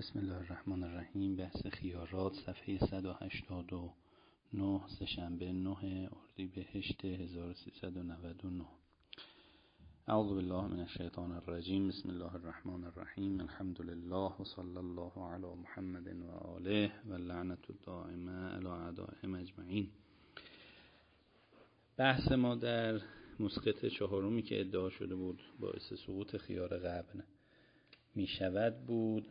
بسم الله الرحمن الرحیم. بحث خیارات، صفحه 189، سه‌شنبه 9 اردیبهشت 1399. اعوذ بالله من الشیطان الرجیم. بسم الله الرحمن الرحیم. الحمد لله و صلی الله علی محمد و آله و لعنت الدائمه علی اعدائهم اجمعین. بحث ما در مسقط چهارمی که ادعا شده بود باعث سقوط خیار غبن می شود بود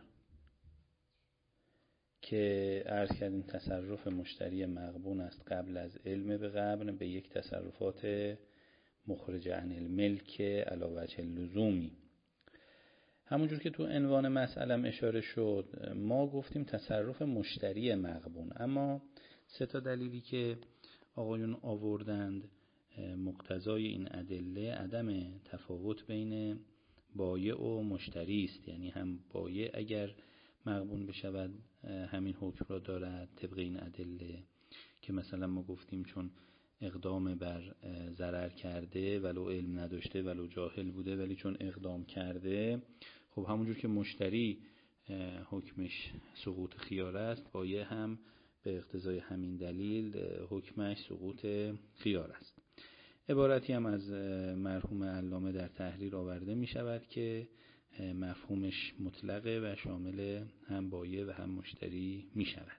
که عرض کردیم تصرف مشتری مغبون است قبل از علم به غبن به یک تصرفات مخرج عن الملک علی وجه اللزومی. همونجور که تو عنوان مسئله اشاره شد، ما گفتیم تصرف مشتری مغبون، اما سه تا دلیلی که آقایون آوردند مقتضای این ادله عدم تفاوت بین بایع و مشتری است. یعنی هم بایع اگر مغبون بشود همین حکم را دارد طبق این ادله که مثلا ما گفتیم چون اقدام بر ضرر کرده ولو علم نداشته ولو جاهل بوده، ولی چون اقدام کرده خب همونجور که مشتری حکمش سقوط خیار است، بایع هم به اقتضای همین دلیل حکمش سقوط خیار است. عبارتی هم از مرحوم علامه در تحریر آورده می شود که مفهومش مطلقه و شامل هم بایع و هم مشتری می شود.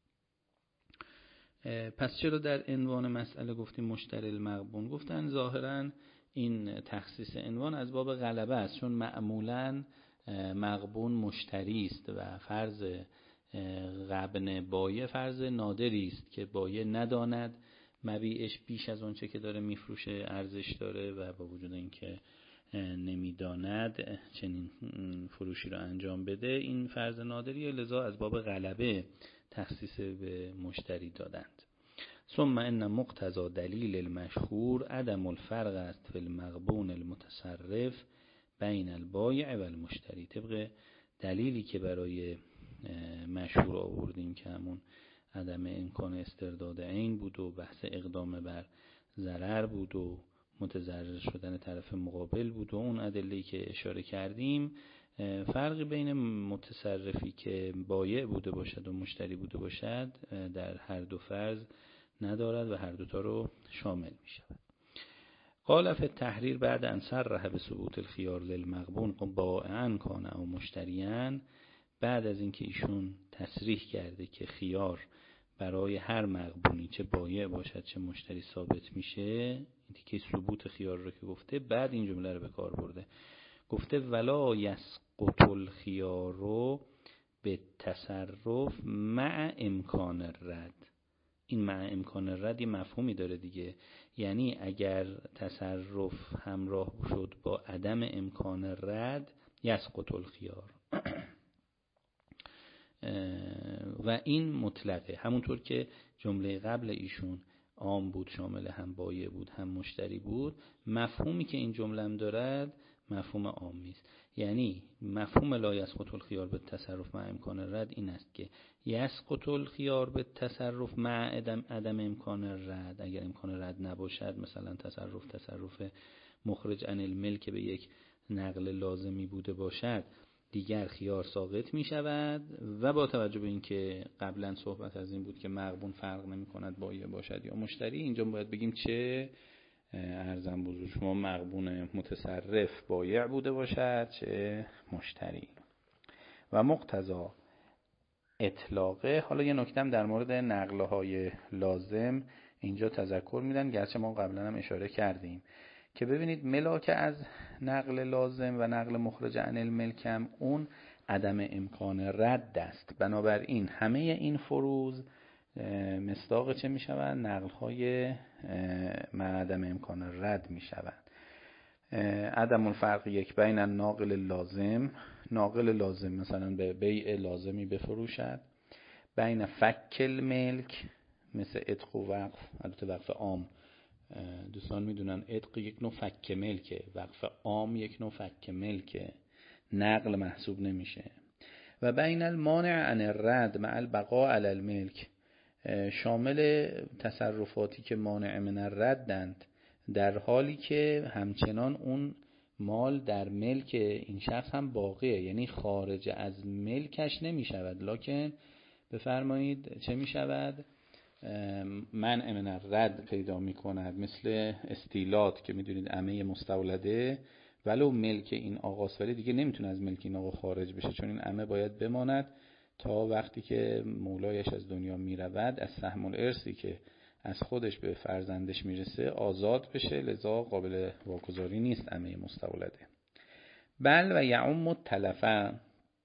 پس چرا در عنوان مسئله گفتیم مشتری المغبون؟ گفتن ظاهرا این تخصیص عنوان از باب غلبه است، چون معمولا مغبون مشتری است و فرض غبن بایع فرض نادری است که بایع نداند مبیعش بیش از اون چه که داره میفروشه ارزش داره و با وجود اینکه نمیداند چنین فروشی رو انجام بده، این فرض نادریه، لذا از باب غلبه تخصیص به مشتری دادند. ثم ان مقتضا دلیل المشهور عدم الفرق است فی المغبون المتصرف بین البایع و المشتری. طبق دلیلی که برای مشهور آوردیم که همون عدم امکان استرداد عین بود و بحث اقدام بر ضرر بود و متضرر شدن طرف مقابل بود و اون ادله‌ای که اشاره کردیم، فرقی بین متصرفی که بایع بوده باشد و مشتری بوده باشد در هر دو فرض ندارد و هر دوتا رو شامل می شود. قال فی التحریر بعد ان صرح به ثبوت الخیار للمغبون بائعا کان او مشتریان، بعد از اینکه ایشون تصریح کرده که خیار برای هر مغبونی چه بایع باشد چه مشتری ثابت میشه، این که ثبوت خیار رو که گفته، بعد این جمله رو به کار برده، گفته ولا یسقط الخیار به تصرف مع امکان الرد. این مع امکان الرد یه مفهومی داره دیگه، یعنی اگر تصرف همراه شد با عدم امکان رد یسقط الخیار و این مطلقه، همونطور که جمله قبل ایشون عام بود، شامل هم بایع بود هم مشتری بود، مفهومی که این جمله هم دارد مفهوم عامی است. یعنی مفهوم لا یسقط الخیار به تصرف مع امکان رد این است که یسقط الخیار به تصرف مع عدم امکان رد، اگر امکان رد نباشد، مثلا تصرف مخرج عن الملک به یک نقل لازمی بوده باشد، دیگر خیار ساقط می شود. و با توجه به اینکه قبلا صحبت از این بود که مغبون فرق نمی کند بایع باشد یا مشتری، اینجا باید بگیم چه ارزم بزرگ شما مغبون متصرف بایع بوده باشد چه مشتری. و مقتضا اطلاقه، حالا یه نکتم در مورد نقله های لازم اینجا تذکر میدن، گرچه ما قبلا هم اشاره کردیم که ببینید ملاک از نقل لازم و نقل مخرج عن الملک هم اون عدم امکان رد است. بنابراین همه این فروض مصداق چه می شود؟ نقل های مع عدم امکان رد می شود. عدم الفرق یک بین ناقل لازم، ناقل لازم مثلا به بیع لازمی بفروشد، بین فک الملک مثل عتق و وقف، البته وقف عام دوستان میدونن عتق یک نوع فک ملکه، وقف عام یک نوع فک ملکه، نقل محسوب نمیشه. و بین المانع عن الرد مع البقاء علی الملک، شامل تصرفاتی که مانع من الردند در حالی که همچنان اون مال در ملک این شخص هم باقیه، یعنی خارج از ملکش نمی شود، لکن بفرمایید چه می شود؟ منع من الرد پیدا می کند، مثل استیلات که می دونید عمه مستولده ولو ملک این آقاست ولی دیگه نمیتونه از ملک این آقا خارج بشه، چون این عمه باید بماند تا وقتی که مولایش از دنیا می رود از سهم الارثی که از خودش به فرزندش میرسه آزاد بشه، لذا قابل واگذاری نیست عمه مستولده. بل و یعم التلف،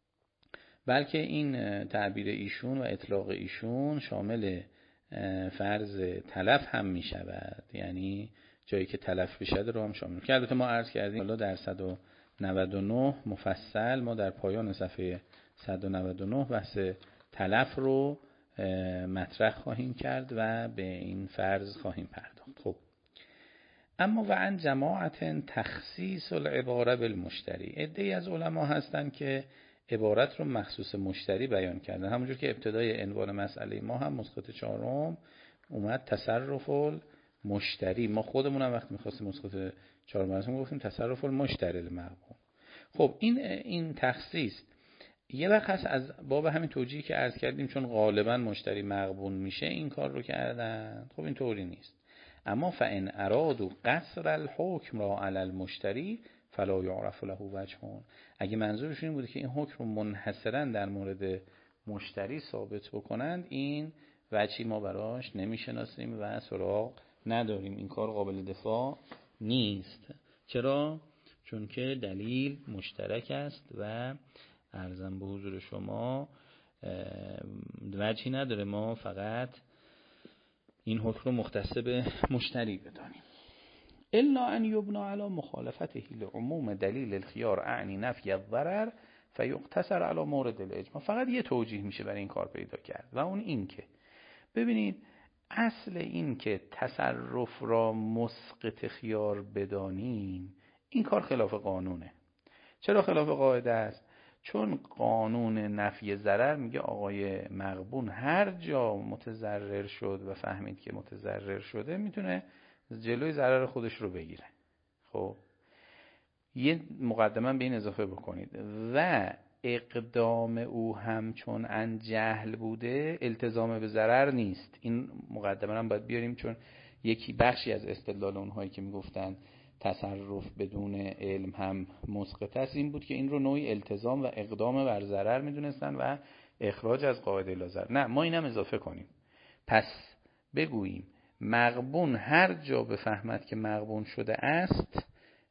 بلکه این تعبیر ایشون و اطلاق ایشون شامل فرض تلف هم می شود، یعنی جایی که تلف بشه رو هم شامل، که البته ما عرض کردیم حالا در 199 مفصل ما در پایان صفحه 199 بحث تلف رو مطرح خواهیم کرد و به این فرض خواهیم پرداخت. خب اما و عن جماعت تخصیص العباره بالمشتری، عده‌ای از علما هستن که عبارت رو مخصوص مشتری بیان کردن، همونجور که ابتدای عنوان مسئله ما هم مسقط چهارم اومد تصرف المشتری، ما خودمون هم وقتی می‌خواستیم مسقط چهارم گفتیم تصرف المشتری المغبون. خب این تخصیص یه وقت هست از باب همین توجیهی که عرض کردیم، چون غالبا مشتری مغبون میشه این کار رو کردن. خب این طوری نیست. اما فان ارادوا قصر الحکم را علی المشتری فلا یعرف له وجه، اگه منظورشون این بوده که این حکم رو منحصرا در مورد مشتری ثابت بکنند، این وجهی ما براش نمیشناسیم و سراغ نداریم، این کار قابل دفاع نیست. چرا؟ چون که دلیل مشترک است و عرضم به حضور شما وجهی نداره ما فقط این حکم رو مختص به مشتری بدانیم. الا ان یبنى علی مخالفته لعموم دلیل الخیار اعنی نفی الضرر فیقتصر علی مورد الاجماع. فقط یه توجیه میشه برای این کار پیدا کرد و اون این که ببینید اصل این که تصرف را مسقط خیار بدانیم این کار خلاف قانونه. چرا خلاف قاعده است؟ چون قانون نفی ضرر میگه آقای مغبون هر جا متضرر شد و فهمید که متضرر شده میتونه جلوی ضرر خودش رو بگیره. خب یه مقدمه به این اضافه بکنید و اقدام او هم چون عن جهل بوده التزام به ضرر نیست. این مقدمه هم باید بیاریم، چون یکی بخشی از استدلال اونهایی که میگفتن تصرف بدون علم هم مسقط است این بود که این رو نوعی التزام و اقدام بر ضرر میدونستن و اخراج از قاعده لا ضرر. نه، ما اینم اضافه کنیم، پس بگوییم مغبون هر جا بفهمد که مغبون شده است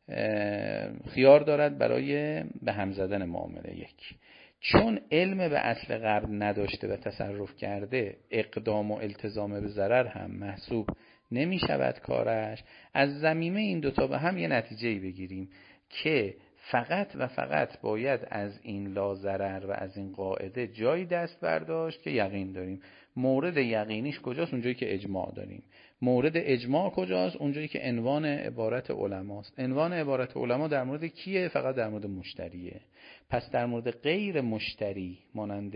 خیار دارد برای به هم زدن معامله. یک، چون علم به اصل غرب نداشته و تصرف کرده اقدام و التزام به ضرر هم محسوب نمی شود کارش. از ضمیمه این دوتا به هم یه نتیجه‌ای بگیریم که فقط و فقط باید از این لا ضرر و از این قاعده جایی دست برداشت که یقین داریم. مورد یقینیش کجاست؟ اونجایی که اجماع داریم. مورد اجماع کجاست؟ اونجایی که عنوان عبارت علماست. عنوان عبارت علما در مورد کیه؟ فقط در مورد مشتریه. پس در مورد غیر مشتری مانند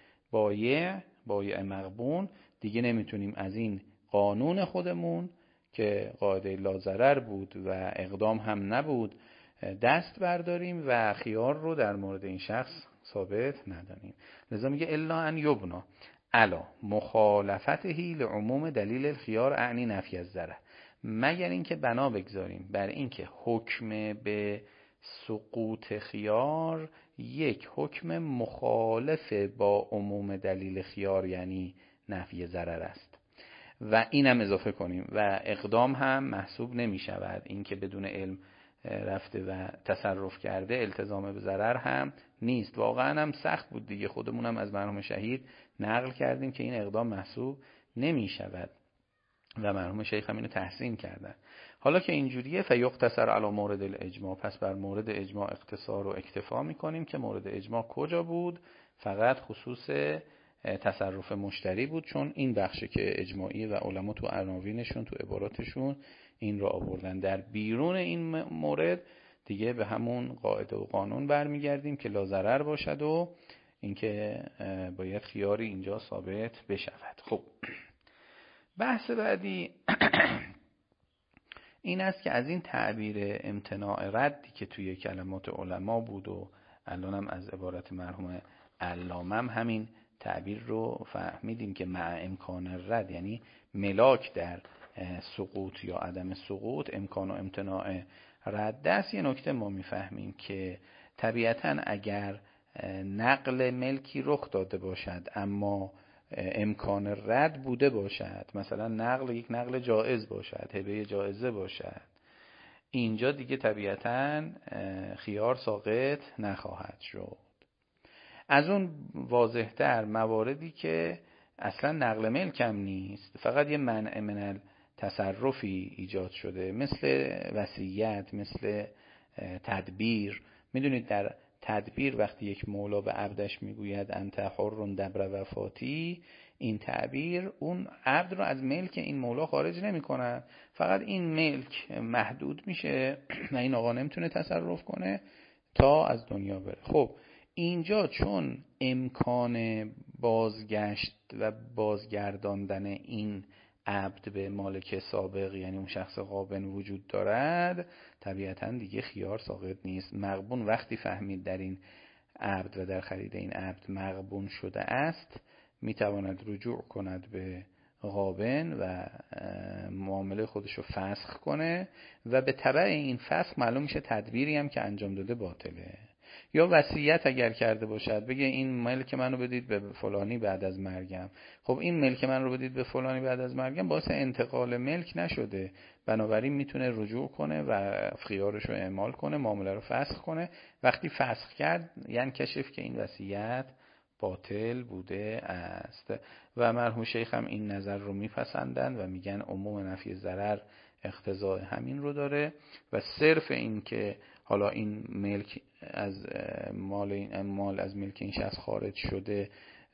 بایع مغبون دیگه نمیتونیم از این قانون خودمون که قاعده لا ضرر بود و اقدام هم نبود دست برداریم و خیار رو در مورد این شخص ثابت ندانیم. لذا میگه الا ان یبنا علا مخالفته لعموم دلیل الخیار اعنی نفی الضرر، مگر اینکه بنا بگذاریم بر اینکه حکم به سقوط خیار یک حکم مخالف با عموم دلیل خیار یعنی نفی ضرر است و اینم اضافه کنیم و اقدام هم محسوب نمی شود، این که بدون علم رفته و تصرف کرده التزام به ضرر هم نیست. واقعا هم سخت بود دیگه، خودمونم از مرحوم شهید نقل کردیم که این اقدام محسوب نمی شود و مرحوم شیخ هم اینو تحسین کردن. حالا که اینجوریه فیقتصر علی مورد الاجماع، پس بر مورد اجماع اقتصار و اکتفا میکنیم که مورد اجماع کجا بود؟ فقط خصوص تصرف مشتری بود، چون این بخشه که اجماعی و علما تو عناوینشون تو عباراتشون این را آوردن. در بیرون این مورد دیگه به همون قاعده و قانون برمیگردیم که لا ضرر باشد و اینکه باید خیاری اینجا ثابت بشود. خب بحث بعدی این است که از این تعبیر امتناع ردی که توی کلمات علما بود و الانم از عبارت مرحوم علامه همین تعبیر رو فهمیدیم که مع امکان رد، یعنی ملاک در سقوط یا عدم سقوط امکان و امتناع رد است. یه نکته ما میفهمیم که طبیعتاً اگر نقل ملکی رخ داده باشد اما امکان رد بوده باشد، مثلا نقل یک نقل جائز باشد، هبه جائزه باشد، اینجا دیگه طبیعتاً خیار ساقط نخواهد شد. از اون واضح‌تر مواردی که اصلا نقل ملک هم نیست، فقط یه منع من تصرفی ایجاد شده، مثل وصیت، مثل تدبیر. میدونید در تدبیر وقتی یک مولا به عبدش میگوید انت حر دبر وفاتی، این تعبیر اون عبد رو از ملک این مولا خارج نمی‌کنه، فقط این ملک محدود میشه و این آقا نمیتونه تصرف کنه تا از دنیا بره. خب اینجا چون امکان بازگشت و بازگرداندن این عبد به مالک سابق، یعنی اون شخص غابن، وجود دارد، طبیعتاً دیگه خیار ساقط نیست. مغبون وقتی فهمید در این عبد و در خرید این عبد مغبون شده است، میتواند رجوع کند به غابن و معامله خودش رو فسخ کنه و به تبع این فسخ معلوم میشه تدبیری هم که انجام داده باطله. یا وصیت اگر کرده باشد، بگه این ملک منو بدید به فلانی بعد از مرگم، خب این ملک من رو بدید به فلانی بعد از مرگم باعث انتقال ملک نشده، بنابراین میتونه رجوع کنه و خیارش رو اعمال کنه، معامله رو فسخ کنه. وقتی فسخ کرد یعنی کشف که این وصیت باطل بوده است. و مرحوم شیخ هم این نظر رو میپسندن و میگن عموم نفی ضرر اقتضای همین رو داره و صرف این که حالا این ملک از مال از ملک این شخص خارج شده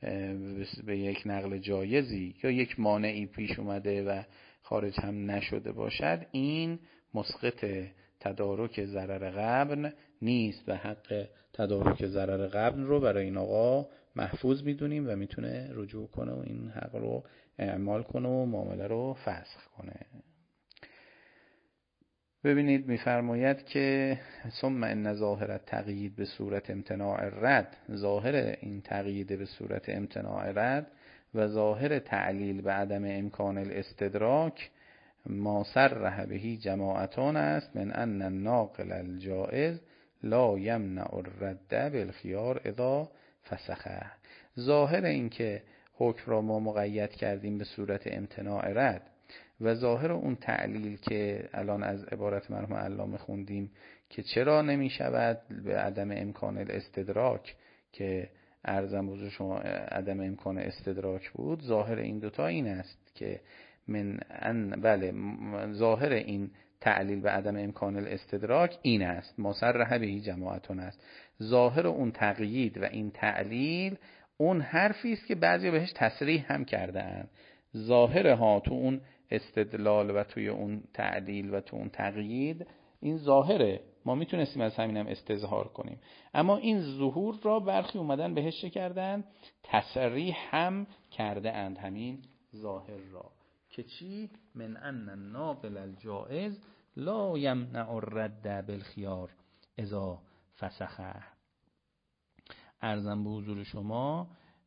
به یک نقل جایزی یا یک مانعی پیش اومده و خارج هم نشده باشد، این مسقط تدارک ضرر قبن نیست و حق تدارک ضرر قبن رو برای این آقا محفوظ میدونیم و میتونه رجوع کنه و این حق رو اعمال کنه و معامله رو فسخ کنه. ببینید میفرماید که ثم ان ظاهر التقیید به صورت امتناع رد، ظاهر این تقیید به صورت امتناع رد و ظاهر تعلیل به عدم امکان الاستدراک ما صرح به جماعتان است من ان الناقل الجائز لا یمنع الرد بالخیار اذا فسخه. ظاهر این که حکم را ما مقید کردیم به صورت امتناع رد و ظاهر اون تعلیل که الان از عبارت مرحوم علامه خوندیم که چرا نمی شود به عدم امکان الاستدراک، که عرضم بزرگ شما عدم امکان استدراک بود، ظاهر این دوتا این است که بله ظاهر این تعلیل به عدم امکان الاستدراک این است، مصرح به جماعتون است. ظاهر اون تقیید و این تعلیل اون حرفی است که بعضی بهش تصریح هم کرده اند. ظاهر ها تو اون استدلال و توی اون تعلیل و تو اون تقیید این ظاهره، ما میتونستیم از همینم استظهار کنیم، اما این ظهور را برخی اومدن بهش چه کردن؟ تصریح هم کرده اند همین ظاهر را که چی؟ من ان الناقل الجائز لا یمنع الرد بالخیار اذا فسخه. عرضم به حضور شما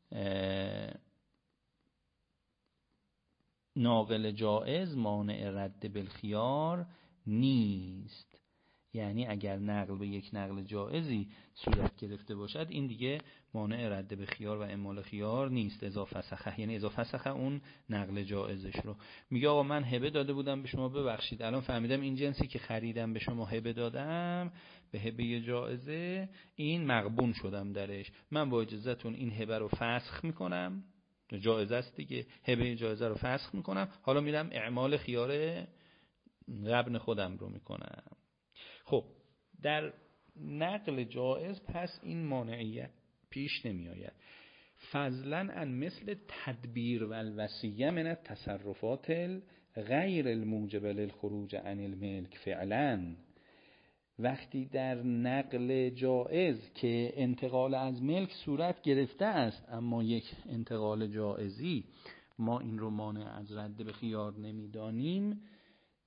ناقل جائز مانع رد بالخیار نیست، یعنی اگر نقل به یک نقل جائزی صورت گرفته باشد این دیگه مانع رد به خیار و اعمال خیار نیست. اذا فسخه یعنی اذا فسخه اون نقل جائزش رو میگه آقا من هبه داده بودم به شما، ببخشید الان فهمیدم این جنسی که خریدم به شما هبه دادم به هبه جائزه، این مغبون شدم درش، من با اجازهتون این هبه رو فسخ میکنم، جایزه است دیگه، هبه جایزه رو فسخ میکنم، حالا میرم اعمال خیار غبن خودم رو میکنم. خب در نقل جایز پس این مانعیت پیش نمی آید. فضلا عن مثل تدبیر و الوصیه من التصرفات غیر الموجب للخروج عن الملک فعلا. وقتی در نقل جائز که انتقال از ملک صورت گرفته است اما یک انتقال جائزی ما این رو مانع از رد به خیار نمیدانیم،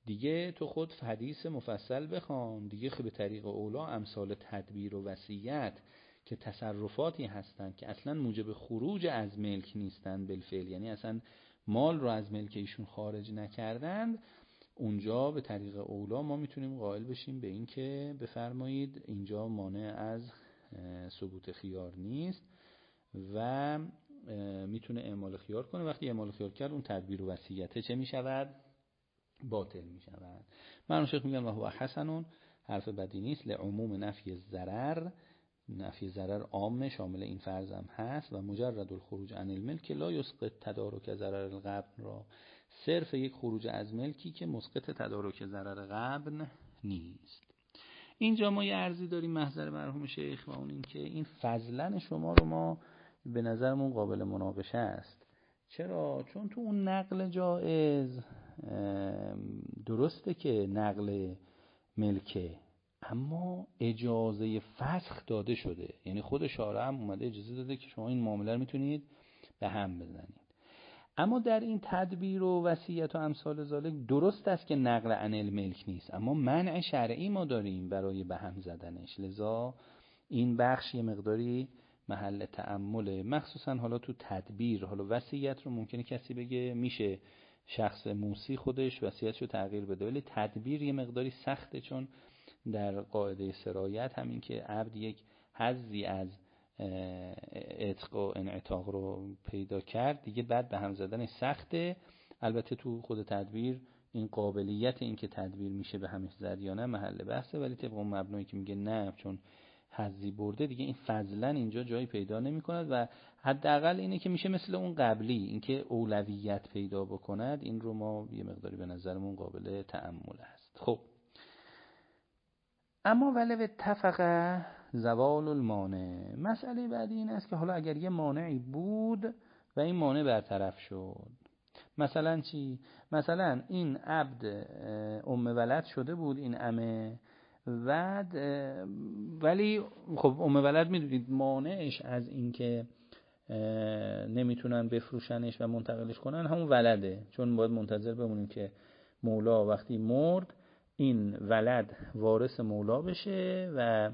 دیگه تو خود حدیث مفصل بخوان دیگه، به طریق اولا امثال تدبیر و وصیت که تصرفاتی هستند که اصلا موجب خروج از ملک نیستند بالفعل، یعنی اصلا مال رو از ملک ایشون خارج نکردند، اونجا به طریق اولا ما میتونیم قائل بشیم به این که بفرمایید اینجا مانع از ثبوت خیار نیست و میتونه اعمال خیار کنه. وقتی اعمال خیار کرد اون تدبیر و وصیت چه میشود؟ باطل میشود. من شیخ میگن و هو حسنون، حرف بدی نیست، لعموم نفی ضرر، نفی ضرر عام شامل این فرض هم هست و مجرد الخروج عن الملک لا یسقط تدارک ضرر الغبن را، صرف یک خروج از ملکی که مسقط تدارک ضرر غبن نیست. اینجا ما یه عرضی داریم محضر مرحوم شیخ و اون این که این فضلن شما رو ما به نظرمون قابل مناقشه است. چرا؟ چون تو اون نقل جائز درسته که نقل ملکه، اما اجازه فسخ داده شده، یعنی خود شارع هم اومده اجازه داده که شما این معامله رو میتونید به هم بزنید. اما در این تدبیر و وصیت و امثال ذالک درست است که نقل عن الملک نیست، اما منع شرعی ما داریم برای به هم زدنش، لذا این بخش یه مقداری محل تأمله، مخصوصا حالا تو تدبیر. حالا وصیت رو ممکنه کسی بگه میشه شخص موصی خودش وصیتشو تغییر بده، ولی تدبیر یه مقداری سخته، چون در قاعده سرایت همین که عبد یک حظی از عتق و انعتاق رو پیدا کرد دیگه بعد به هم زدن سخته. البته تو خود تدبیر این قابلیت این که تدبیر میشه به همش زد یا نه محل بحثه، ولی طبق اون مبنایی که میگه نه چون حظی برده دیگه این فضلا اینجا جایی پیدا نمی کند و حداقل اینه که میشه مثل اون قبلی، اینکه اولویت پیدا بکند، این رو ما یه مقداری به نظرمون قابل تأمل است. خب اما ولی اتفق زوال المانع، مسئله بعدی این است که حالا اگر یه مانعی بود و این مانع برطرف شد، مثلا چی؟ مثلا این عبد ام ولد شده بود این عمه، ولی خب ام ولد میدونید مانعش از این که نمیتونن بفروشنش و منتقلش کنن همون ولده، چون باید منتظر بمونیم که مولا وقتی مرد این ولد وارث مولا بشه و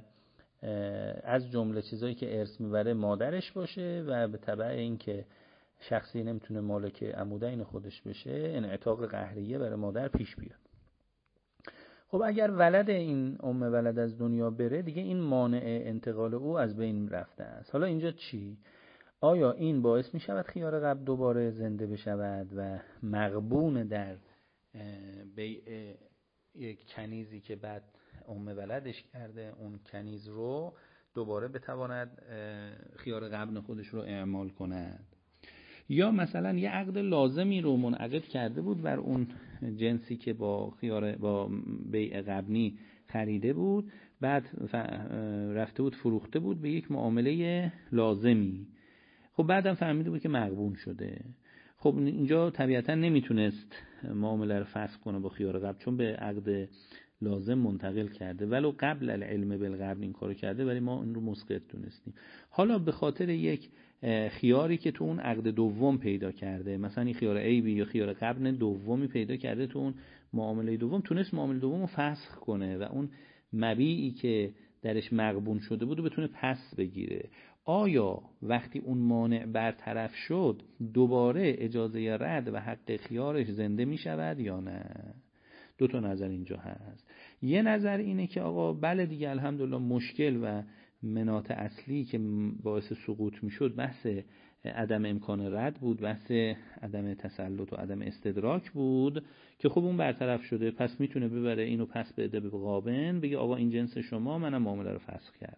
از جمله چیزایی که ارث میبره مادرش باشه و به تبع این که شخصی نمیتونه مالک عمودین خودش بشه انعتاق قهریه برای مادر پیش بیاد. خب اگر ولد این ام ولد از دنیا بره دیگه این مانع انتقال او از بین رفته است. حالا اینجا چی؟ آیا این باعث می شود خیار قبل دوباره زنده بشود و مغبون در بیع یک کنیزی که بعد ام ولدش کرده اون کنیز رو دوباره بتواند خیار قبل خودش رو اعمال کند؟ یا مثلا یه عقد لازمی رو منعقد کرده بود بر اون جنسی که با بیع قبنی خریده بود، بعد رفته بود فروخته بود به یک معامله لازمی، خب بعدم فهمیده بود که مغبون شده. خب اینجا طبیعتا نمیتونست معامله رو فسخ کنه با خیار قبل، چون به عقد لازم منتقل کرده، ولو قبل العلم بالغبن این کارو کرده، ولی ما این رو مسقط دونستیم. حالا به خاطر یک خیاری که تو اون عقد دوم پیدا کرده، مثلا این خیار عیبی یا خیار قبن دومی پیدا کرده تو اون معامله دوم، تونست معامله دوم رو فسخ کنه و اون مبیعی که درش مغبون شده بود بتونه پس بگیره. آیا وقتی اون مانع برطرف شد دوباره اجازه رد و حق خیارش زنده می شود یا نه؟ دو تا نظر اینجا هست. یه نظر اینه که آقا بله دیگه الحمدلله مشکل و مناط اصلی که باعث سقوط می شد بحث عدم امکان رد بود، بحث عدم تسلط و عدم استدراک بود که خب اون برطرف شده، پس میتونه ببره اینو پس بده به قابن، بگه آقا این جنس شما، منم معامله رو فسخ کردم.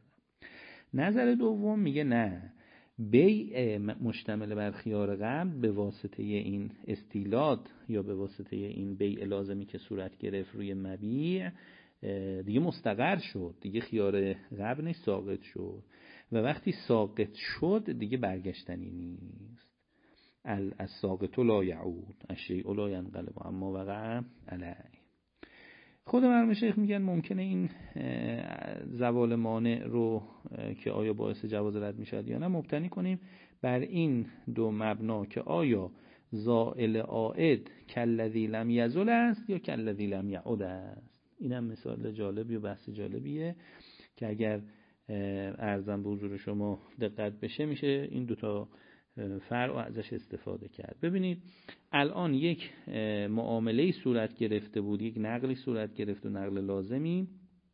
نظر دوم میگه نه، بیع مشتمل بر خیار قبل به واسطه این استیلاد یا به واسطه این بیع لازمی که صورت گرفت روی مبیع دیگه مستقر شد، دیگه خیار قبل نیست، ساقط شد و وقتی ساقط شد دیگه برگشتنی نیست. الساقط لا یعود الشیء لا ینقلب اما وقع علیه. خود مرحوم شیخ میگن ممکنه این زوال مانع رو که آیا باعث جواز رد میشد یا نه مبتنی کنیم بر این دو مبنا که آیا زائل عائد کالذی لم یزل است یا کالذی لم یعود است. اینم مثال جالبی و بحث جالبیه که اگر ارزم به حضور شما دقت بشه میشه این دوتا فرع ازش استفاده کرد. ببینید الان یک معامله‌ای صورت گرفته بود، یک نقلی صورت گرفت و نقل لازمی،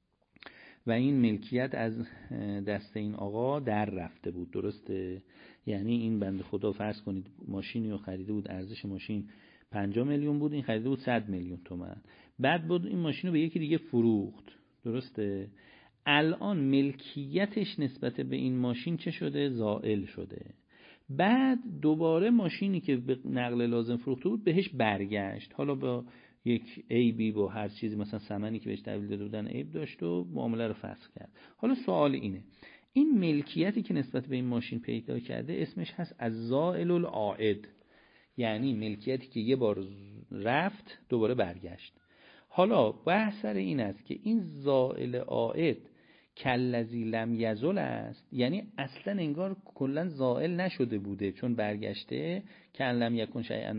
و این ملکیت از دست این آقا در رفته بود. درسته؟ یعنی این بنده خدا فرض کنید ماشینی رو خریده بود، ارزش ماشین 50 میلیون بود، این خریده بود 100 میلیون تومان. بعد بود این ماشین رو به یکی دیگه فروخت. درسته؟ الان ملکیتش نسبت به این ماشین چه شده؟ زائل شده. بعد دوباره ماشینی که به نقل لازم فروخته بود بهش برگشت، حالا با یک عیبی، با هر چیزی، مثلا ثمنی که بهش تحویل داده بودن عیب داشت و معامله رو فسخ کرد. حالا سوال اینه، این ملکیتی که نسبت به این ماشین پیدا کرده اسمش هست از زائل العائد، یعنی ملکیتی که یه بار رفت دوباره برگشت. حالا بحث سر این است که این زائل عائد کالذی لم یزل است، یعنی اصلا انگار کلا زائل نشده بوده چون برگشته، کان لم یکن شیئا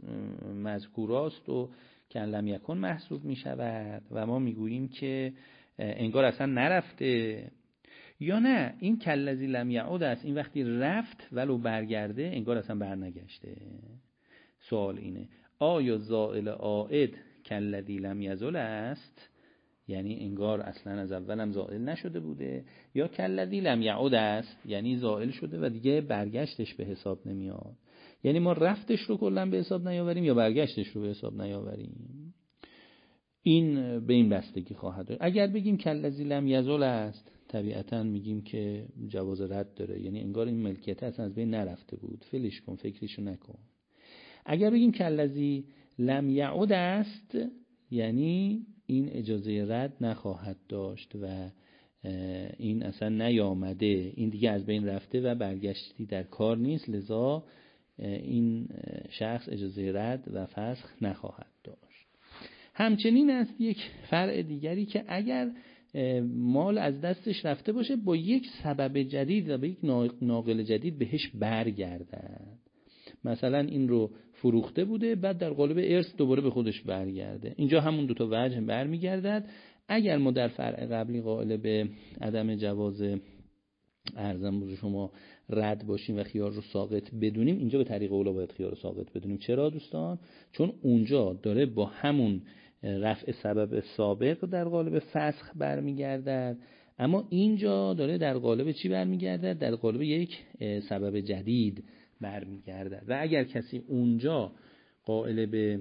مذکوراست و کان لم یکن محسوب می شود و ما میگوییم که انگار اصلا نرفته. یا نه این کالذی لم یعود است، این وقتی رفت ولو برگرده انگار اصلا برنگشته. سوال اینه آیا زائل عائد کالذی لم یزل است، یعنی انگار اصلا از اولم زائل نشده بوده، یا کالذی لم یعود است، یعنی زائل شده و دیگه برگشتش به حساب نمیاد. یعنی ما رفتش رو کلا به حساب نیاوریم یا برگشتش رو به حساب نیاوریم. این به این بستگی خواهد داشت. اگر بگیم کالذی لم یزل است طبیعتا میگیم که جواز رد داره، یعنی انگار این ملکیت اصلا از بین نرفته بود، فلش کن، فکرشو نکن. اگر بگیم کالذی لم یعود است یعنی این اجازه رد نخواهد داشت و این اصلا نیامده، این دیگه از بین رفته و برگشتی در کار نیست، لذا این شخص اجازه رد و فسخ نخواهد داشت. همچنین است یک فرع دیگری که اگر مال از دستش رفته باشه با یک سبب جدید و با یک ناقل جدید بهش برگردد. مثلا این رو فروخته بوده بعد در قالب ارث دوباره به خودش برگرده، اینجا همون دوتا وجه برمیگردد. اگر ما در فرع قبلی قائل به عدم جواز ارزم بوده شما رد باشیم و خیار رو ساقط بدونیم، اینجا به طریق اولا باید خیار رو ساقط بدونیم. چرا دوستان؟ چون اونجا داره با همون رفع سبب سابق در قالب فسخ برمیگردد، اما اینجا داره در قالب چی برمیگردد؟ در قالب یک سبب جدید برمیگردد. و اگر کسی اونجا قائل به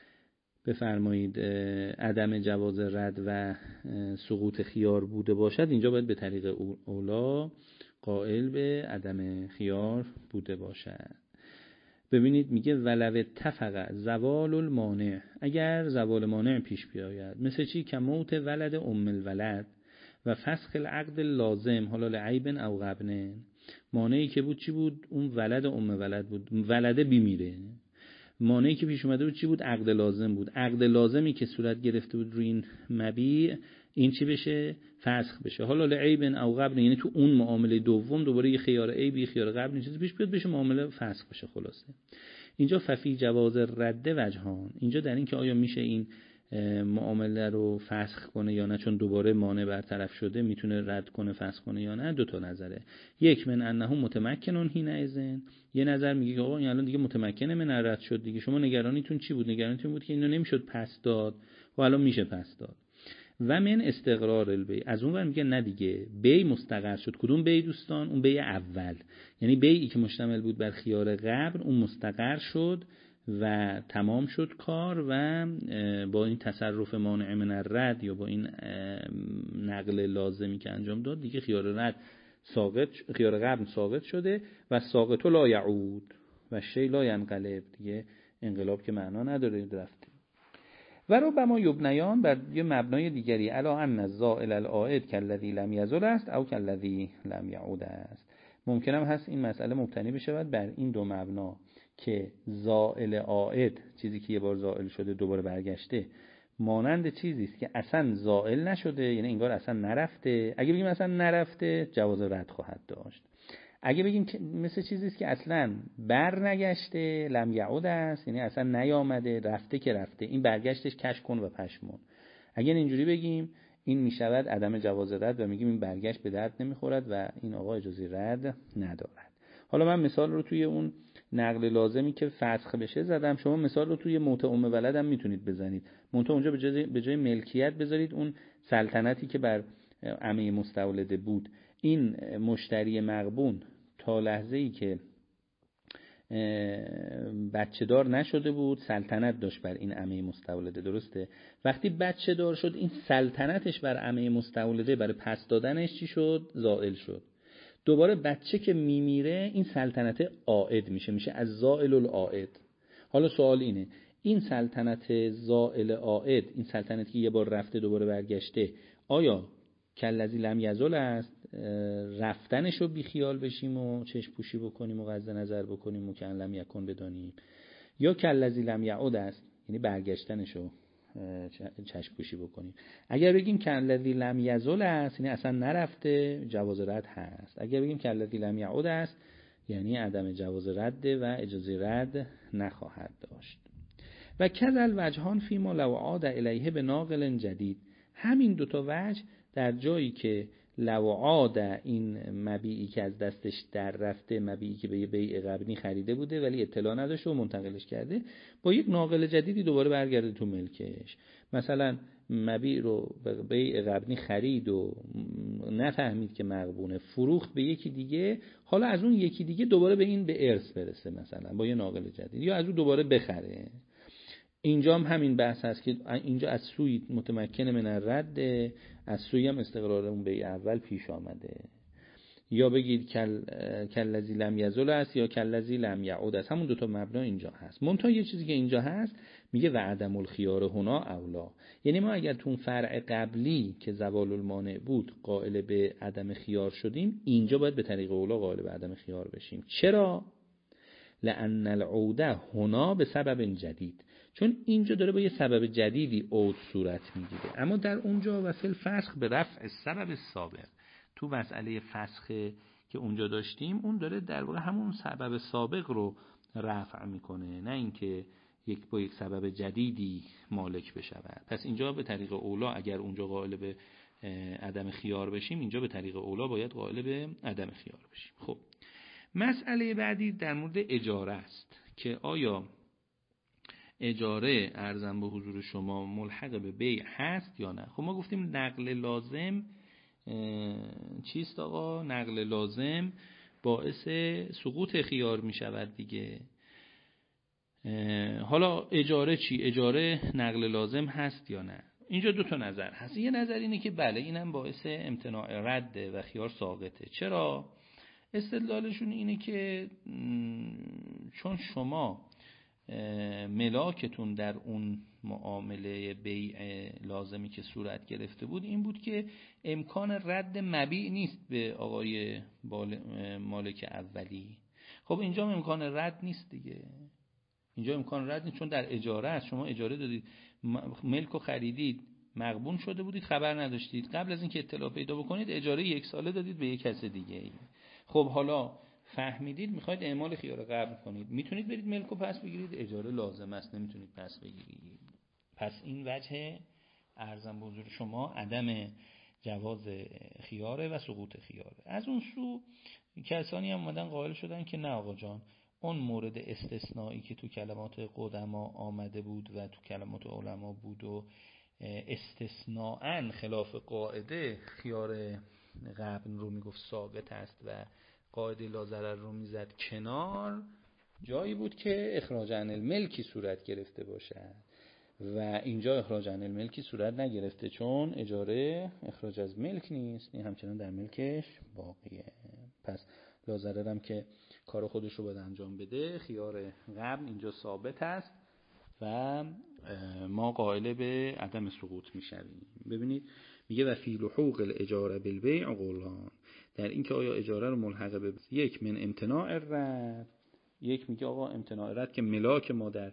بفرمایید عدم جواز رد و سقوط خیار بوده باشد، اینجا باید به طریق اولا قائل به عدم خیار بوده باشد. ببینید میگه ولو اتفق زوال المانع، اگر زوال مانع پیش بیاید، مثل چی؟ که موت ولد ام الولد و فسخ العقد لازم حالا لعیب او غبن. مانعی که بود چی بود؟ اون ولد ام ولد بود، ولده بیمیره. مانعی که پیش اومده بود چی بود؟ عقد لازم بود. عقد لازمی که صورت گرفته بود روی این مبیع، این چی بشه؟ فسخ بشه. حالا لعیب او غبن، یعنی تو اون معامله دوم دوباره یه خیار عیبی خیار غبن چیزی پیش بیاد بشه، معامله فسخ بشه. خلاصه اینجا ففی جواز رد وجهان، اینجا در این که آیا میشه این معامله رو فسخ کنه یا نه، چون دوباره مانع برطرف شده میتونه رد کنه فسخ کنه یا نه. دو تا نظره. یک من انه متمکنون حینئذ، یه نظر میگه که آقا این الان دیگه متمکنه، من رد شد دیگه، شما نگرانیتون چی بود؟ نگرانیتون بود که اینو نمیشد پس داد و الان میشه پس داد. و من استقرار البی، از اون ور میگه نه دیگه بی مستقر شد. کدوم بی دوستان؟ اون بی اول، یعنی بیعی که مشتمل بود بر خیار قبل اون مستقر شد و تمام شد کار و با این تصرف مانع من الرد یا با این نقل لازمی که انجام داد دیگه خیار رد ساقط، خیار قبل ساقط شده و ساقط لا یعود و شی لا ینقلب، دیگه انقلاب که معنا نداره رفته. و رو به ما یبنیان بر یه مبنای دیگری الا ان الزائل العائد کالذی لم یزل است او کالذی لم یعود است. ممکنم هست این مسئله مبتنی بشود بر این دو مبنا که زائل عائد، چیزی که یه بار زائل شده دوباره برگشته، مانند چیزی است که اصلا زائل نشده، یعنی انگار اصلا نرفته. اگه بگیم اصلا نرفته جواز رد خواهد داشت. اگه بگیم که مثل چیزی است که اصلا بر نگشته، لم یعود است، یعنی اصلا نیامده، رفته که رفته، این برگشتش کش کن و پشمون. اگه اینجوری بگیم این میشود عدم جواز رد و میگیم این برگشت به درد نمیخورد و این آقا اجازه رد ندارد. حالا من مثال رو توی اون نقل لازمی که فسخ بشه زدم، شما مثال رو توی موطئ ولد هم میتونید بزنید. منتها اونجا به جای ملکیت بذارید اون سلطنتی که بر عمه مستولده بود. این مشتری مغبون تا لحظه‌ای که بچه دار نشده بود سلطنت داشت بر این عمه مستولده، درسته؟ وقتی بچه دار شد این سلطنتش بر عمه مستولده برای پس دادنش چی شد؟ زائل شد. دوباره بچه که میمیره این سلطنت عائد میشه از زائل العائد. حالا سوال اینه، این سلطنت زائل عائد، این سلطنتی که یه بار رفته دوباره برگشته، آیا کالذی لم یزل است، رفتنش رو بیخیال بشیم و چشم پوشی بکنیم و غض نظر بکنیم و که لم یکن بدانیم، یا کالذی لم یعود است، یعنی برگشتنش رو چشم پوشی بکنیم؟ اگر بگیم کالذی لم یزل است یعنی اصلا نرفته، جواز رد هست. اگر بگیم کالذی لم یعود است یعنی عدم جواز رد و اجازه رد نخواهد داشت. و کذل وجهان فیما لو عاد الیه به ناقل جدید، همین دوتا وجه در جایی که لو عاد، این مبیعی که از دستش در رفته، مبیعی که به یه بیع قبلی خریده بوده ولی اطلاع نداشته و منتقلش کرده، با یک ناقل جدیدی دوباره برگرده تو ملکش. مثلا مبیع رو به بیع قبلی خرید و نفهمید که مغبونه، فروخت به یکی دیگه، حالا از اون یکی دیگه دوباره به این به ارث برسه مثلا با یه ناقل جدید، یا از اون دوباره بخره. اینجا هم همین بحث هست که اینجا از سوی متمکن من رد، از سوی هم استقرار اون بیع اول پیش آمده. یا بگید کالذی لم یزل است یا کالذی لم یعود است، همون دوتا مبنا اینجا هست. منتها یه چیزی که اینجا هست میگه و عدم الخیار هنا اولا، یعنی ما اگر تو اون فرع قبلی که زوال المانع بود قائل به عدم خیار شدیم، اینجا باید به طریق اولا قائل به عدم خیار بشیم. چرا؟ لأن العوده هنا به سبب جدید، چون اینجا داره با یه سبب جدیدی عود صورت میگیره. اما در اونجا و فی الفسخ به رفع سبب سابق، تو مسئله فسخ که اونجا داشتیم اون داره در واقع همون سبب سابق رو رفع میکنه، نه اینکه با یک سبب جدیدی مالک بشود. پس اینجا به طریق اولا اگر اونجا قائل به عدم خیار بشیم، اینجا به طریق اولا باید قائل به عدم خیار بشیم. خب مسئله بعدی در مورد اجاره است که آیا اجاره عرضم به حضور شما ملحق به بیع هست یا نه. خب ما گفتیم نقل لازم چیست آقا؟ نقل لازم باعث سقوط خیار می شود دیگه. حالا اجاره چی؟ اجاره نقل لازم هست یا نه؟ اینجا دو تا نظر هست. یه نظر اینه که بله اینم باعث امتناع رده و خیار ساقطه. چرا؟ استدلالشون اینه که چون شما ملاکتون در اون معامله بیع لازمی که صورت گرفته بود این بود که امکان رد مبیع نیست به آقای مالک اولی. خب اینجا امکان رد نیست دیگه، اینجا امکان رد نیست چون در اجاره است. شما اجاره دادید، ملک رو خریدید، مغبون شده بودید، خبر نداشتید، قبل از اینکه اطلاع پیدا بکنید اجاره 1 ساله دادید به یک کس دیگه. خب حالا فهمیدید میخواید اعمال خیار قبل کنید، میتونید برید ملک رو پس بگیرید، اجاره لازم است نمیتونید پس بگیرید. پس این وجه ارزم به حضور شما عدم جواز خیاره و سقوط خیاره. از اون سو کسانی هم اومدن قائل شدن که نه آقا جان، اون مورد استثنایی که تو کلمات قدما آمده بود و تو کلمات علما بود و استثناءً خلاف قاعده خیار قبل رو میگفت ثابت است و قاعده لا ضرر رو میزد کنار، جایی بود که اخراج عن الملکی صورت گرفته باشد و اینجا اخراج عن الملکی صورت نگرفته چون اجاره اخراج از ملک نیست، این همچنان در ملکش باقیه. پس لا ضرر هم که کار خودش رو باید انجام بده، خیار قبل اینجا ثابت است و ما قائل به عدم سقوط میشویم. ببینید میگه و فی لحوق الاجاره بالبیع قولان، در این که آیا اجاره رو ملحق به یک من امتناع رد، یک میگه آقا امتناع رد که ملاک ما در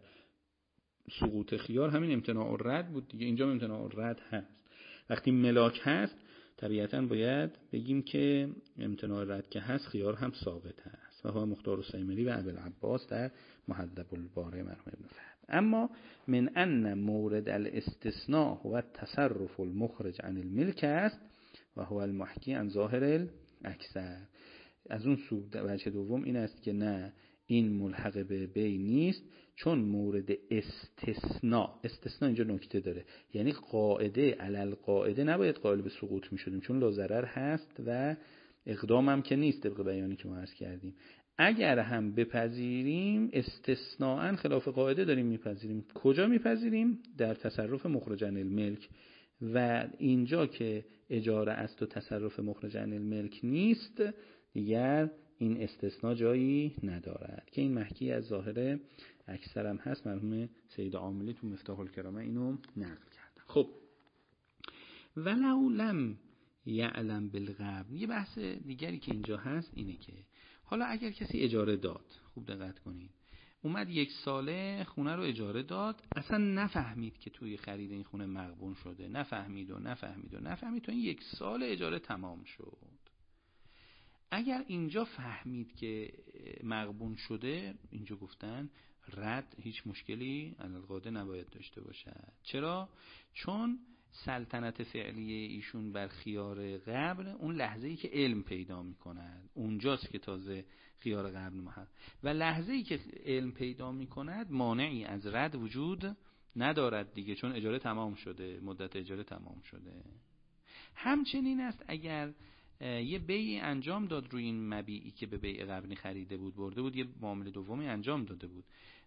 سقوط خیار همین امتناع رد بود دیگه، اینجا امتناع رد هست. وقتی ملاک هست طبیعتاً باید بگیم که امتناع رد که هست خیار هم ثابت هست و هو مختار السیمری و ابوالعباس در مهذب البارع مرحوم ابن فهد. اما من ان مورد الاستثناء هو التصرف المخرج عن الملک است و هو المحکی عن ظاهر الاکثر. از اون سو وجه دوم این است که نه، این ملحق به بی نیست، چون مورد استثناء اینجا نکته داره، یعنی قاعده علل قاعده نباید قائل به سقوط می شدیم چون لا ضرر هست و اقدام هم که نیست طبق بیانی که ما عرض کردیم. اگر هم بپذیریم استثناءً خلاف قاعده داریم میپذیریم. کجا میپذیریم؟ در تصرف مخرج عن الملک، و اینجا که اجاره است و تصرف مخرج عن الملک نیست دیگر این استثناء جایی ندارد که این محکی از ظاهر اکثرم هست. مرحوم سید عاملی تو مفتاح الکرامه اینو نقل کردن. خب ولو لم یعلم بالغبن، یه بحث دیگری که اینجا هست اینه که حالا اگر کسی اجاره داد، خوب دقت کنید، اومد 1 ساله خونه رو اجاره داد، اصلا نفهمید که توی خرید این خونه مغبون شده، نفهمید تا این 1 سال اجاره تمام شد. اگر اینجا فهمید که مغبون شده، اینجا گفتن رد هیچ مشکلی علالقاعده نباید داشته باشد. چرا؟ چون سلطنت فعلی ایشون بر خیار قبل اون لحظه‌ای که علم پیدا می‌کند اونجاست که تازه خیار قبل محل، و لحظه‌ای که علم پیدا می‌کند مانعی از رد وجود ندارد دیگه، چون اجاره تمام شده، مدت اجاره تمام شده. همچنین است اگر یه بیع انجام داد روی این مبیعی که به بیع قبلی خریده بود، برده بود یه معامله دومی انجام داده بود،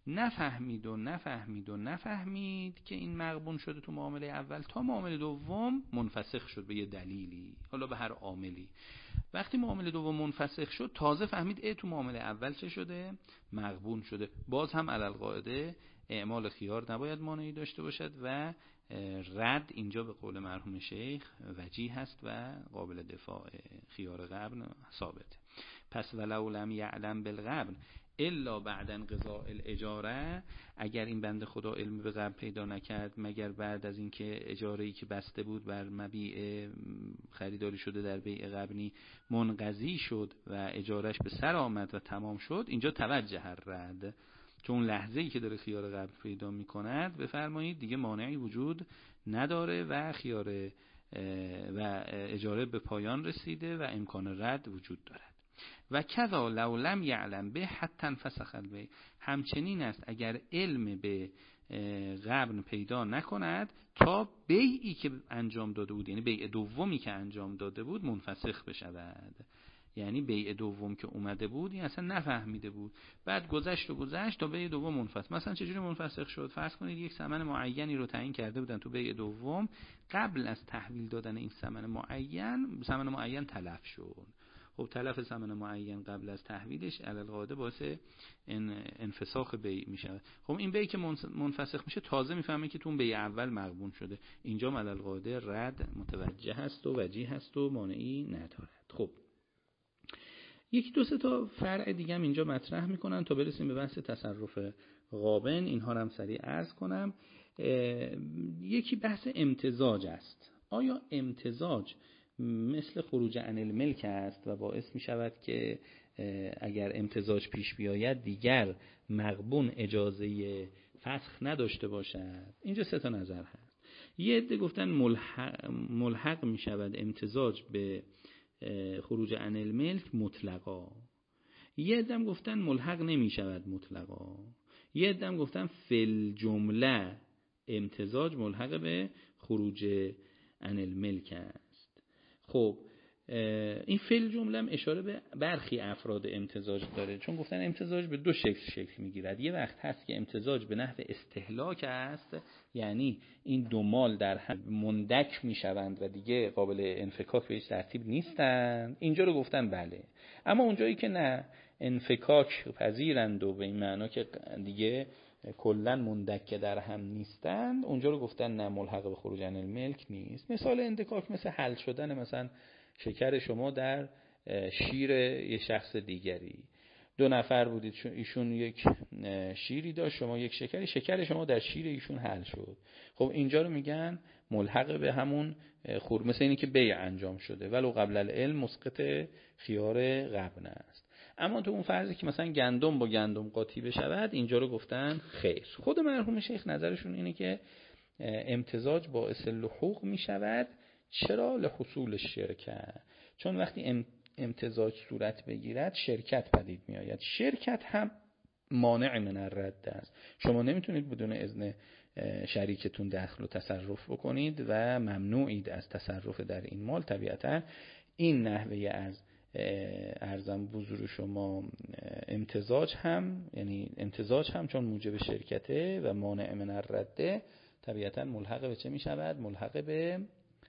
نفهمید که این مغبون شده تو معامله اول، تا معامله دوم منفسخ شد به یه دلیلی، حالا به هر عاملی. وقتی معامله دوم منفسخ شد تازه فهمید تو معامله اول چه شده؟ مغبون شده. باز هم علالقاعده اعمال خیار نباید مانعی داشته باشد و رد اینجا به قول مرحوم شیخ وجیه هست و قابل دفاع، خیار قبل ثابت. پس ولو لم یعلم بالغبن الا بعد انقضاء الاجاره، اگر این بنده خدا علم به قبل پیدا نکرد مگر بعد از اینکه اجاره‌ای که بسته بود بر مبیع خریداری شده در بیع قبلی منقضی شد و اجارهش به سر آمد و تمام شد، اینجا توجه رد، چون لحظه‌ای که داره خیار قبل پیدا می‌کند بفرمایید دیگه مانعی وجود نداره و خیار و اجاره به پایان رسیده و امکان رد وجود دارد. و کذا لو لم یعلم به حتی فسخ البیع، همچنین است اگر علم به قبل پیدا نکند تا بیعی که انجام داده بود، یعنی بیع دومی که انجام داده بود منفسخ بشود. یعنی بیع دوم که اومده بود این اصلا نفهمیده بود، بعد گذشت تا بیع دوم منفسخ. مثلا چجوری منفسخ شد؟ فرض کنید یک ثمن معینی رو تعیین کرده بودن تو بیع دوم، قبل از تحویل دادن این ثمن معین تلف شد. خب تلف ثمن معین قبل از تحویلش علالقاعده باعث انفساخ بیع میشه. خب این بیع که منفسخ میشه تازه میفهمه که تو اون بیع اول مغبون شده، اینجا علالقاعده رد متوجه هست و وجیه هست و مانعی ندارد. خب یکی دو سه تا فرع دیگه هم اینجا مطرح میکنن تا برسیم به بحث تصرف غابن، اینها رو هم سریع عرض کنم. یکی بحث امتزاج است. آیا امتزاج مثل خروج عن الملک است و باعث می شود که اگر امتزاج پیش بیاید دیگر مغبون اجازه فسخ نداشته باشد؟ اینجا 3 تا نظر هست. یه عده گفتن ملحق می شود امتزاج به خروج عن الملک مطلقا، یه عده گفتن ملحق نمی شود مطلقا، یه عده گفتن فل جمله امتزاج ملحق به خروج عن الملک است. خب این فعل جمله هم اشاره به برخی افراد امتزاج داره، چون گفتن امتزاج به 2 شکل میگیرد. یه وقت هست که امتزاج به نحو استهلاک است، یعنی این 2 مال در هم مندک میشوند و دیگه قابل انفکاک به هیچ ترتیب نیستند، اینجا رو گفتن بله. اما اونجایی که نه انفکاک پذیرند و به این معنا که دیگه کلن مندک در هم نیستند، اونجا رو گفتن نه، ملحق به خروج عن الملک نیست. مثال اندکاک مثل حل شدن مثلا شکر شما در شیر یه شخص دیگری. 2 نفر بودید، ایشون یک شیری داشت، شما یک شکری، شکر شما در شیر ایشون حل شد. خب اینجا رو میگن ملحق به همون مثل اینی که بیع انجام شده، ولو قبل العلم مسقط خیار غبن است. اما تو اون فرضی که مثلا گندم با گندم قاطی بشود، اینجا رو گفتن خیر. خود مرحوم شیخ نظرشون اینه که امتزاج باعث لحوق میشود. چرا؟ لحصول شرکت، چون وقتی امتزاج صورت بگیرد شرکت پدید می آید. شرکت هم مانع من الرد است. شما نمیتونید بدون اذن شریکتون دخل و تصرف بکنید و ممنوعید از تصرف در این مال. طبیعتا این نحوه از ارزم بزرگ شما امتزاج هم، یعنی امتزاج هم چون موجب شرکته و مانع من الرد، طبیعتا ملحق به چه می شود؟ ملحق به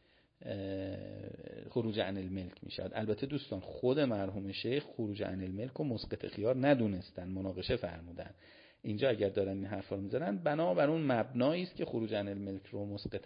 خروج عن الملک می شود. البته دوستان خود مرحوم شیخ خروج عن الملک و مسقط خیار ندونستن، مناقشه فرمودن. اینجا اگر دارن این حرفا رو میزنن بنابر اون مبنایی است که خروج عن الملک رو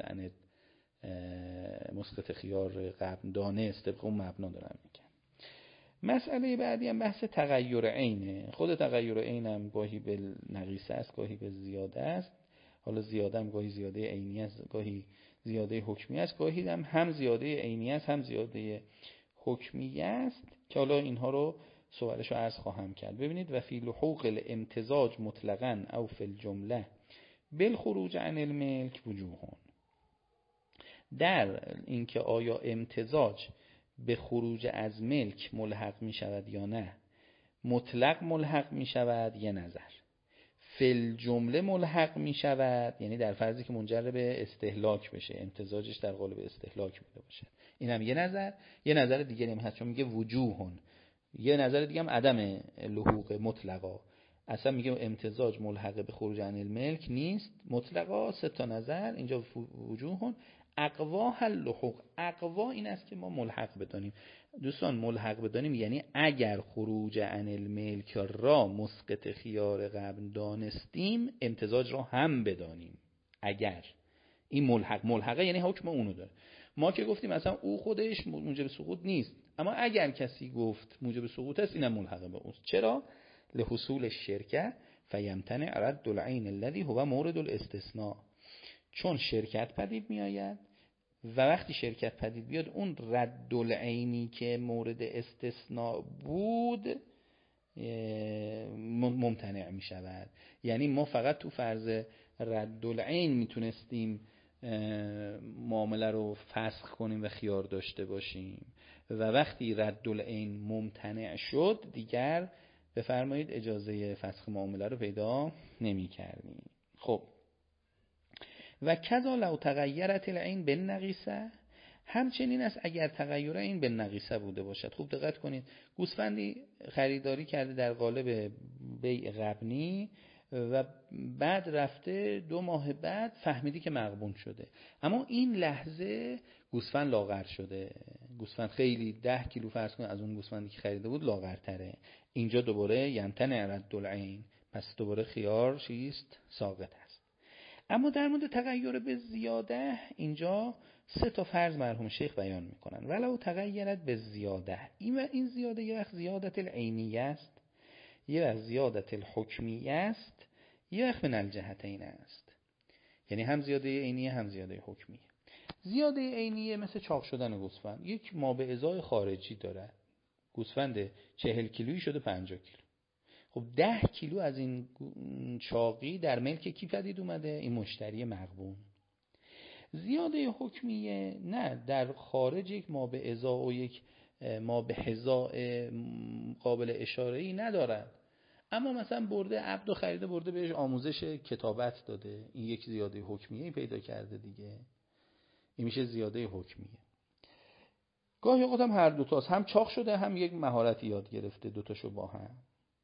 مسقط خیار قبل دانست، طبق اون مبنا دارن میگن. مسئله بعدی هم بحث تغییر عینه. خود تغییر عین هم گاهی به نقیصه است، گاهی به زیاده است. حالا زیاده هم گاهی زیاده عینی است، گاهی زیاده حکمی است، گاهی هم زیاده عینی است هم زیاده حکمی است که حالا اینها رو سوالش رو عرض خواهم کرد. ببینید و فی لحوق الامتزاج مطلقاً او فی الجمله بالخروج عن الملک وجوهون. در اینکه آیا امتزاج به خروج از ملک ملحق می شود یا نه، مطلق ملحق می شود یه نظر، فل جمله ملحق می شود یعنی در فرضی که منجر به استهلاک بشه، امتزاجش در قالب استهلاک بوده باشه، این هم یه نظر. یه نظر دیگری هم هست چون میگه وجوهون. یه نظر دیگه هم عدم لحوق مطلقا، اصلا میگه امتزاج ملحق به خروج عن الملک نیست مطلقا. 3 نظر اینجا وجوهون. اقوا اللحوق، اقوا این است که ما ملحق بدانیم. دوستان ملحق بدانیم یعنی اگر خروج عن الملک را مسقط خیار قبل دانستیم امتزاج را هم بدانیم. اگر این ملحقه یعنی حکم اونو داره. ما که گفتیم مثلا او خودش موجب سقوط نیست، اما اگر کسی گفت موجب سقوط است اینم ملحقه به اون. چرا؟ لحصول الشرکه فیمتنع رد العین الذی هو مورد الاستثناء، چون شرکت پدید می آید و وقتی شرکت پدید بیاد اون رد العینی که مورد استثناء بود ممتنع می شود. یعنی ما فقط تو فرض رد العین میتونستیم معامله رو فسخ کنیم و خیار داشته باشیم و وقتی رد العین ممتنع شد دیگر بفرمایید اجازه فسخ معامله رو پیدا نمی کردیم. خب و کذا لو تغیرت العین بالنقیصه، همچنین است اگر تغییر این بالنقیصه بوده باشد. خوب دقت کنید، گوسفندی خریداری کرده در قالب بیع غبنی و بعد رفته 2 ماه بعد فهمیدی که مغبون شده، اما این لحظه گوسفند لاغر شده، گوسفند خیلی 10 کیلو فرض کن از اون گوسفندی که خریده بود لاغرتره. اینجا دوباره یمتنع رد العین، پس دوباره خیار چیست؟ ساقط است. اما در مورد تغییر به زیاده اینجا 3 فرض مرحوم شیخ بیان میکنن. ولو تغیرت به زیاده، این زیاده یه وقت زیادت العینیه است، یه وقت زیادت الحکمیه است، یه وقت من الجهتین است، یعنی هم زیاده عینیه هم زیاده حکمیه. زیاده عینیه مثل چاق شدن گوسفند، یک مابعضای خارجی داره، گوسفند 40 کیلویی شده 50 کیلو. خب 10 کیلو از این چاقی در ملک کی پدید اومده؟ این مشتری مغبون. زیاده حکمیه نه، در خارج یک مابعضا و یک مابحضاء قابل اشاره‌ای ندارد، اما مثلا برده عبد و خریده، برده بهش آموزش کتابت داده، این یک زیاده حکمیه پیدا کرده دیگه، این میشه زیاده حکمیه. گاهی اوقات هم هر دوتاست، هم چاق شده هم یک مهارتی یاد گرفته، دوتاشو با هم.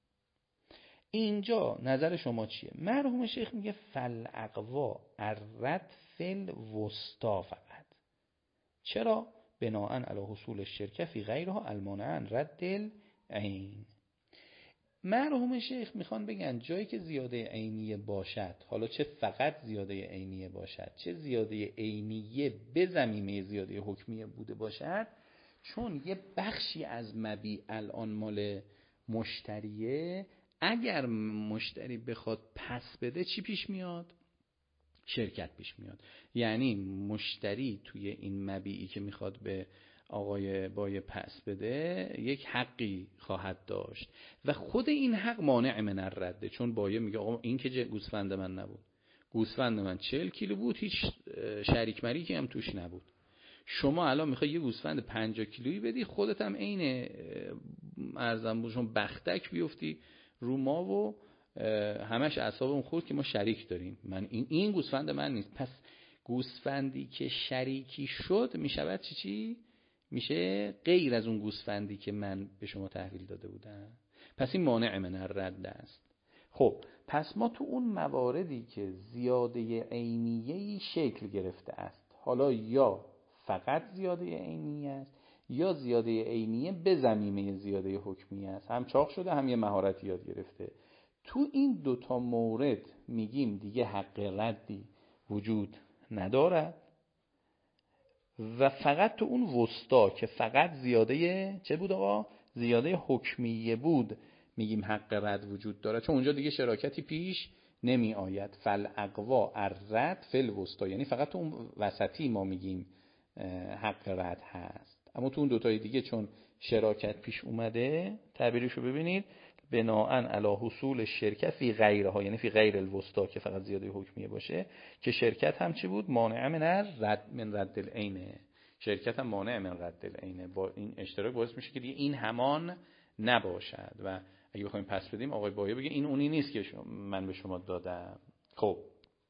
اینجا نظر شما چیه؟ مرحوم شیخ میگه فالاقوا الرد فل وسطا فقط. چرا؟ بناءً علی حصول الشرکه فی غیرها المانع رد العین. مرحوم شیخ میخوان بگن جایی که زیاده عینیه باشد، حالا چه فقط زیاده عینیه باشد چه زیاده عینیه به ضمیمه زیاده حکمیه بوده باشد، چون یه بخشی از مبیع الان مال مشتریه، اگر مشتری بخواد پس بده چی پیش میاد؟ شرکت پیش میاد. یعنی مشتری توی این مبیعی که میخواد به آقای بایع پس بده یک حقی خواهد داشت و خود این حق مانع من الرده، چون بایع میگه آقا این که گوسفند من نبود، گوسفند من 40 کیلو بود، هیچ شریک مریکی هم توش نبود. شما الان میخوای یه گوسفند 50 کیلویی بدی، خودت هم عین ارزم بهشون بختک بیفتی رو ما و همش اعصابمون خورد که ما شریک داریم. من این گوسفند من نیست. پس گوسفندی که شریکی شد میشود چی؟ میشه غیر از اون گوسفندی که من به شما تحویل داده بودم. پس این مانع من الرد است. خب پس ما تو اون مواردی که زیاده عینیه‌ای شکل گرفته است، حالا یا فقط زیاده عینیه است یا زیاده عینیه به ضمیمه زیاده حکمیه است، هم چاق شده هم یه مهارت یاد گرفته، تو این دوتا مورد میگیم دیگه حق ردی وجود ندارد و فقط تو اون وسطا که فقط زیاده چه بود آقا؟ زیاده حکمیه بود میگیم حق رد وجود داره، چون اونجا دیگه شراکتی پیش نمی آید. فالاقوا الرد فی الوسطا، یعنی فقط تو اون وسطی ما میگیم حق رد هست. اما تو اون دوتای دیگه چون شراکت پیش اومده، تعبیرشو ببینید، بناءً علی حصول شرکت فی غیرها، یعنی فی غیر الوسطا که فقط زیاده حکمیه باشه، که شرکت هم چی بود؟ مانع من رد العینه. شرکت هم مانع من رد العینه. با این اشتراک باعث میشه که دیگه این همان نباشد و اگه بخوایم پس بدیم آقای بایع بگه این اونی نیست که من به شما دادم. خب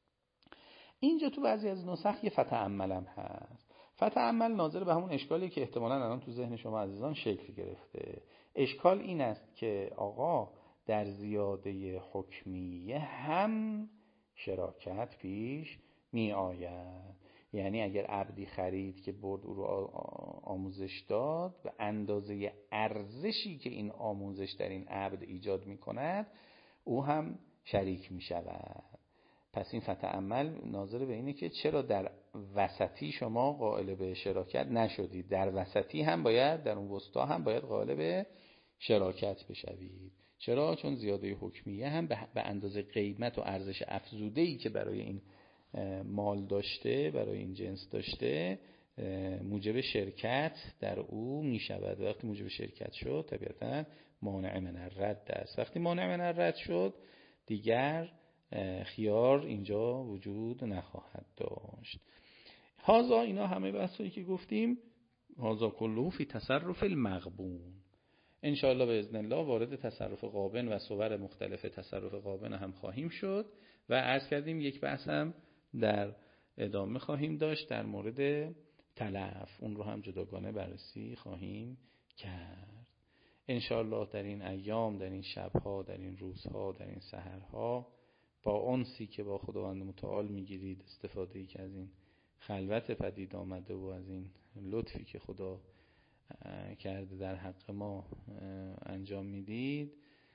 اینجا تو بعضی از نسخ یه فتأملم هست. فتأمل ناظر به همون اشکالی که احتمالاً الان تو ذهن شما عزیزان شکل گرفته. اشکال این است که آقا در زیاده حکمیه هم شراکت پیش می آید. یعنی اگر عبدی خرید که برد او رو آموزش داد، به اندازه ارزشی که این آموزش در این عبد ایجاد می کند او هم شریک می شود. پس این فتأمل ناظر به اینه که چرا در وسطی شما قائل به شراکت نشدید، در وسطی هم باید، در اون وسطا هم باید قائل به شراکت بشوید. چرا؟ چون زیاده حکمیه هم به اندازه قیمت و ارزش افزوده‌ای که برای این مال داشته، برای این جنس داشته، موجب شرکت در او می شود. وقتی موجب شرکت شد طبیعتاً مانع من الرد است. وقتی مانع من الرد شد دیگر خیار اینجا وجود نخواهد داشت. هازا اینا همه بحثایی که گفتیم، هازا کله فی تصرف المغبون. انشاءالله به اذن الله وارد تصرف غابن و صور مختلف تصرف غابن هم خواهیم شد و عرض کردیم یک بحث هم در ادامه خواهیم داشت در مورد تلف، اون رو هم جداگانه بررسی خواهیم کرد. انشاءالله در این ایام، در این شبها، در این روزها، در این سحرها با انسی که با خداوند متعال میگیرید، استفاده‌ای که از این خلوت پدید آمده و از این لطفی که خدا کرده در حق ما انجام میدید،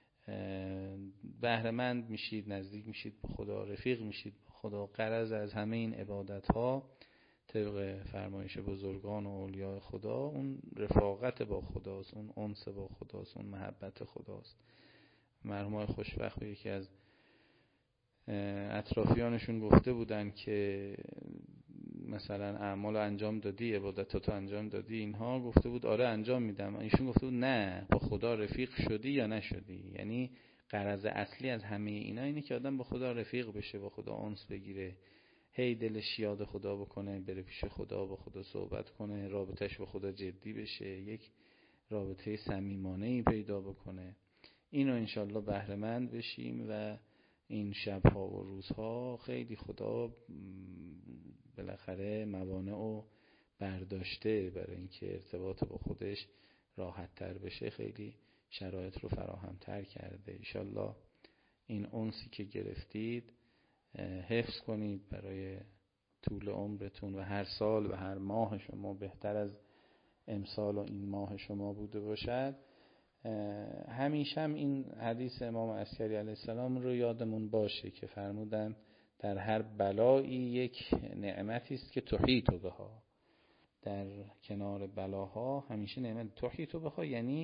بهره‌مند میشید، نزدیک میشید به خدا، رفیق میشید با خدا. غرض از همه این عبادت ها طبق فرمایش بزرگان و اولیاء خدا اون رفاقت با خداست، اون انس با خداست، اون محبت خداست. مرحوم خوشبخت به یکی از اطرافیانشون گفته بودن که مثلا اعمال انجام دادی، عبادتاتو انجام دادی، اینها گفته بود آره انجام میدم. ایشون گفته بود نه، با خدا رفیق شدی یا نشدی. یعنی غرض اصلی از همه اینا اینه که آدم با خدا رفیق بشه، با خدا انس بگیره، هی دلش یاد خدا بکنه، بره پیش خدا، با خدا صحبت کنه، رابطش با خدا جدی بشه، یک رابطه صمیمانه‌ای پیدا بکنه. اینو انشالله بهره‌مند بشیم و این شبها و روزها خیلی خدا بالاخره موانع رو برداشته برای اینکه ارتباط با خودش راحت تر بشه، خیلی شرایط رو فراهم تر کرده. انشالله این انسی که گرفتید حفظ کنید برای طول عمرتون و هر سال و هر ماه شما بهتر از امسال و این ماه شما بوده باشد. همیشه هم این حدیث امام عسکری علیه السلام رو یادمون باشه که فرمودن در هر بلایی یک نعمتی است که تحیط بها. در کنار بلاها همیشه نعمت تحیط بها، یعنی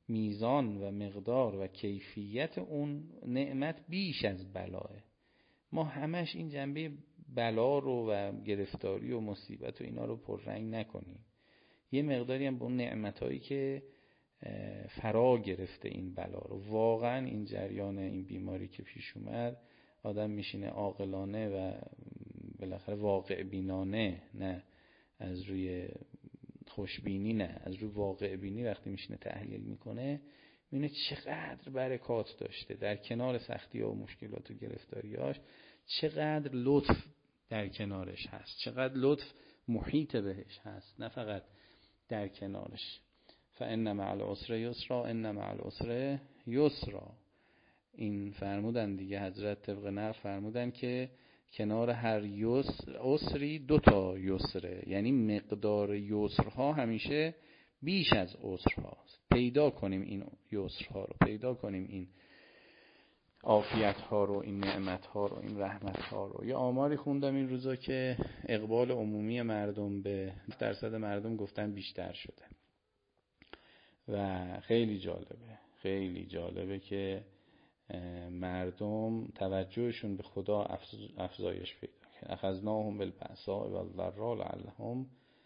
میزان و مقدار و کیفیت اون نعمت بیش از بلاه. ما همش این جنبه بلا رو و گرفتاری و مصیبت و اینا رو پررنگ نکنیم. یه مقداری هم به اون نعمتایی که فرا گرفته این بلا رو. واقعا این جریان این بیماری که پیش اومد، آدم میشینه عاقلانه و بالاخره واقع بینانه، نه از روی خوشبینی، نه از روی واقع بینی، وقتی میشینه تحلیل میکنه میبینه چقدر برکات داشته در کنار سختی ها و مشکلات و گرفتاریاش، چقدر لطف در کنارش هست، چقدر لطف محیط بهش هست، نه فقط در کنارش. فإن مع العسر یسرا إن مع العسر یسرا. این فرمودن دیگه، حضرت طبق نقل فرمودن که کنار هر عسری 2 یسره، یعنی مقدار یسرها همیشه بیش از عسرهاست. پیدا کنیم این یسرها رو، پیدا کنیم این عافیت ها رو، این نعمت ها رو، این رحمت ها رو. یه آماری خوندم این روزا که اقبال عمومی مردم به 10% مردم گفتن بیشتر شده و خیلی جالبه، خیلی جالبه که مردم توجهشون به خدا افزایش پیدا کرد. اخذناهم بالبأساء والضراء لعلهم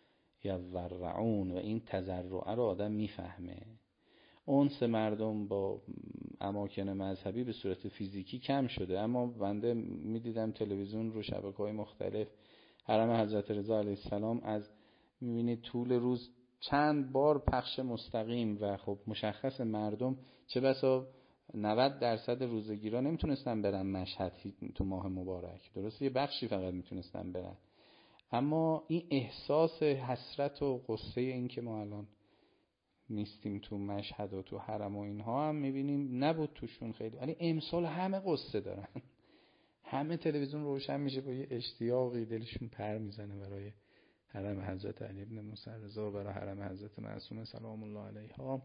یضرعون. و این تضرع رو آدم میفهمه. انس مردم با اماکن مذهبی به صورت فیزیکی کم شده، اما بنده میدیدم تلویزیون رو شبکه‌های مختلف حرم حضرت رضا علیه السلام از میبینید طول روز چند بار پخش مستقیم و خب مشخص مردم چه بسا 90% روزگیرا نمیتونستن برن مشهد تو ماه مبارک، درسته یه بخشی فقط میتونستن برن، اما این احساس حسرت و غصه این که ما الان نیستیم تو مشهد و تو حرم و اینها هم میبینیم نبود توشون خیلی. ولی امسال همه قصه دارن، همه تلویزیون روشن میشه با یه اشتیاقی دلشون پر میزنه برای حرم حضرت علی بن موسی رضا و برای حرم حضرت معصومه سلام الله علیها.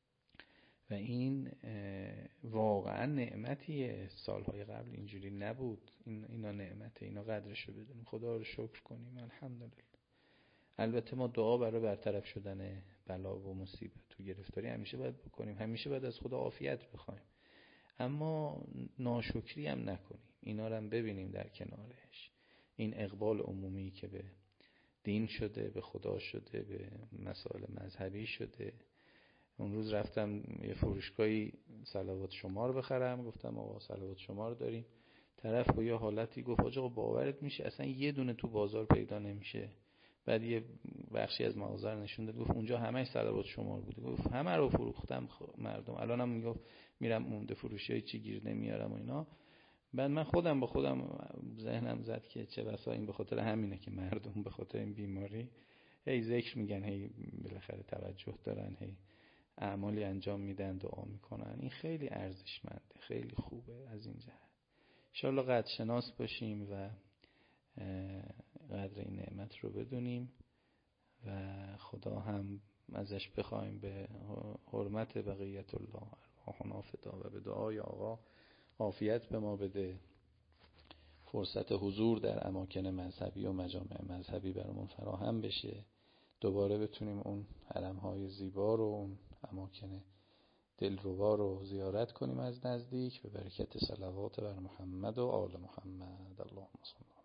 و این واقعا نعمتیه، سالهای قبل اینجوری نبود. اینا نعمته، اینا قدرش رو بدونیم، خدا رو شکر کنیم، الحمدلله. البته ما دعا برای برطرف شدن بلا و مصیبت و گرفتاری همیشه باید بکنیم، همیشه باید از خدا عافیت بخوایم، اما ناشکری هم نکنیم. اینا رو هم ببینیم در کنارش. این اقبال عمومی که به دین شده، به خدا شده، به مسائل مذهبی شده. اون روز رفتم یه فروشگاهی صلوات شمار بخرم، گفتم آقا صلوات شمار داریم. طرف با یه حالتی گفت آقا باورت میشه اصلا یه دونه تو بازار پیدا نمیشه. بعد یه بخشی از مغازه رو نشون داد، گفت اونجا همه صلوات شمار بوده. گفت همه رو فروختم مردم. الانم میگفت میرم مونده فروشی چی گیر نمیارم و اینا. بعد من خودم با خودم ذهنم زد که چه بسا این به خاطر همینه که مردم به خاطر این بیماری هی ذکر میگن، هی بالاخره توجه دارن، هی اعمالی انجام میدن، دعا میکنن. این خیلی ارزشمنده، خیلی خوبه از این جهت. انشالله قدر شناس باشیم و قدر این نعمت رو بدونیم و خدا هم ازش بخوایم به حرمت بقیت الله ارواحنا فدا و به دعای آقا عافیت به ما بده، فرصت حضور در اماکن مذهبی و مجامع مذهبی برامون فراهم بشه، دوباره بتونیم اون حرم‌های زیبا رو، اون اماکن دلربا رو زیارت کنیم از نزدیک به برکت صلوات بر محمد و آل محمد. اللهم صل